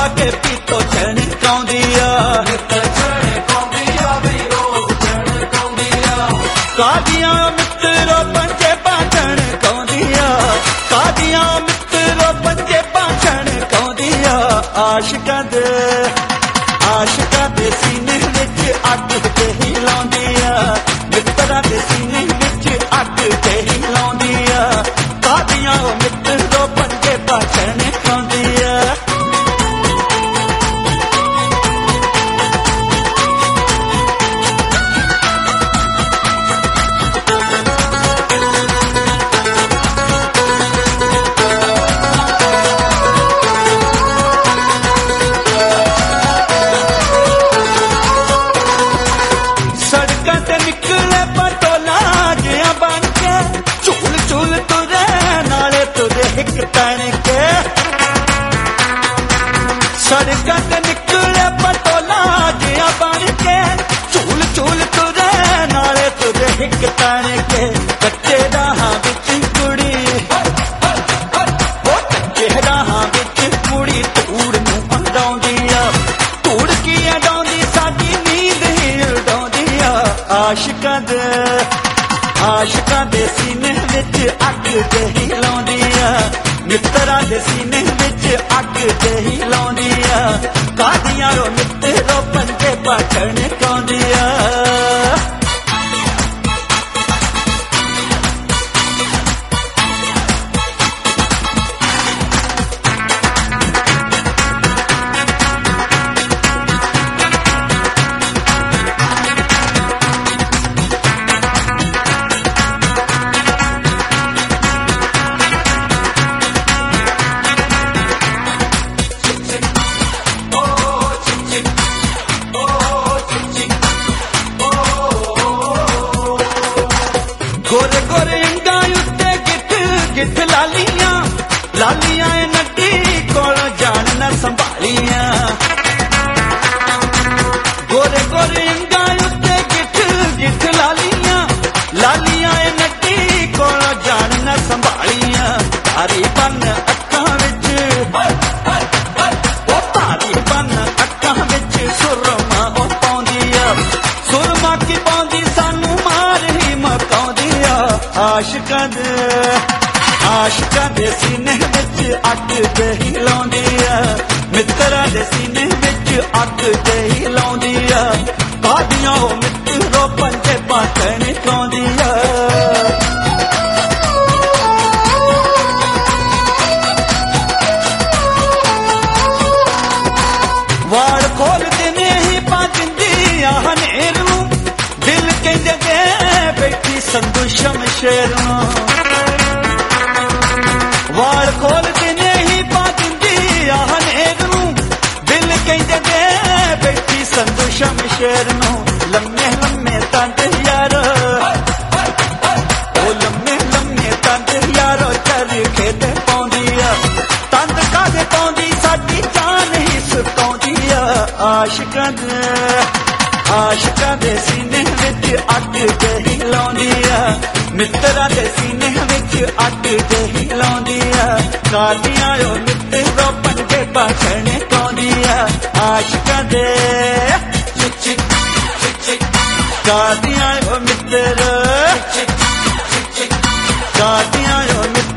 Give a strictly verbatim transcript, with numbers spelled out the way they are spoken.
के पीतो छणकाउंदिया कादियां मित्रो पंजे पाछण कौंदिया कादियां मित्रो पंजे पाछण कौंदिया आशिकां दे आशिकां दे सीने विच अग ते हिलाउंदिया मित्रा दे सीने विच अग ते हिलाउंदिया कादियां मित्रो पंजे पाछण कौंदिया सड़कां ते निकले पटोला जिया बन के झूल झूल तुरे नाले तुरे हिक तन के कच्चे राहां विच कुड़ी कच्चे राहां विच कुड़ी धूड़ नूं अंडाउंदी आ धूड़ की अंडाउंदी साडी नींद ही उडाउंदी आ आशिकां दे आशिकां दे सीने विच अग ते हिलाउंदी आ मित्रा दे सीने विच अग ते हिलाउंदी आ कादियां रो मित्रो पंजे पाछण कौंदिया गोरे गोरे अंगां उत्ते गिठ गिठ लालियां लालियां नड्डी कोल जान न संभालियां गोरे गोरे अंगां उत्ते गिठ गिठ लालियां लालियां नड्डी कोल जान न संभालियां तारी बन अक्खां विच ओ तारी बन अक्खां विच सुरमा ओ पाउंदी आ सुरमा की पाउंदी सानू मार ही मकाउंदी आशिकां दे आशिकां दे सीने विच अग ते हिलाउंदी आ मित्रा दे सीने विच अग ते हिलाउंदी आ कादियां ओ मित्रो पंजे पाछण कौंदी आ वाड़ खोल दिने ही पा दिंदी आ हनेर नूं दिल कहंदे दे बैठी संदू शमशेर नूं वाड़ खोल दिने ही पा दिंदी आ हनेर नूं दिल कहंदे दे बैठी संदू शमशेर नूं लम्मे लम्मे तंद यारो ओ लम्मे लम्मे तंद यारो चरखे ते पाउंदी आ तंद कादे पाउंदी साडी जान ही सुकाउंदी आ आशिकां दे आशिकां दे सीने विच अग ते हिलाउंदी आ मित्रा दे सीने विच अग ते हिलाउंदी आ कादियां ओ मित्रो पंजे पाछण कौंदी आ आशिकां दे कादियां ओ मित्रो कादियां ओ मित्र